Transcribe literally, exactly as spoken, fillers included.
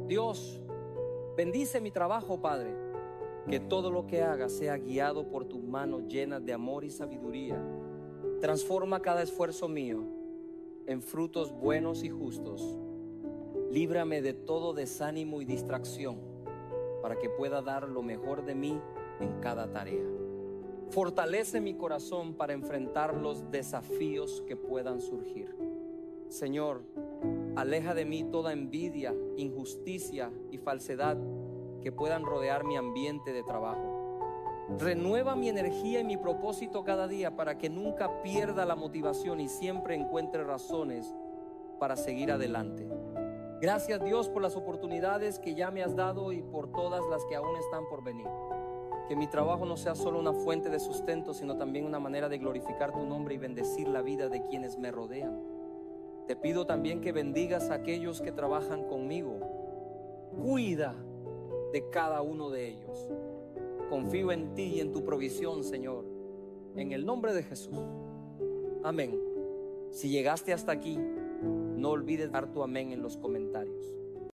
Dios, bendice mi trabajo, Padre. Que todo lo que haga sea guiado por tus manos llenas de amor y sabiduría. Transforma cada esfuerzo mío en frutos buenos y justos. Líbrame de todo desánimo y distracción para que pueda dar lo mejor de mí en cada tarea. Fortalece mi corazón para enfrentar los desafíos que puedan surgir. Señor, aleja de mí toda envidia, injusticia y falsedad que puedan rodear mi ambiente de trabajo. Renueva mi energía y mi propósito cada día para que nunca pierda la motivación y siempre encuentre razones para seguir adelante. Gracias, Dios, por las oportunidades que ya me has dado y por todas las que aún están por venir. Que mi trabajo no sea solo una fuente de sustento, sino también una manera de glorificar tu nombre y bendecir la vida de quienes me rodean. Te pido también que bendigas a aquellos que trabajan conmigo. Cuida de cada uno de ellos. Confío en ti y en tu provisión, Señor, en el nombre de Jesús. Amén. Si llegaste hasta aquí, no olvides dar tu amén en los comentarios.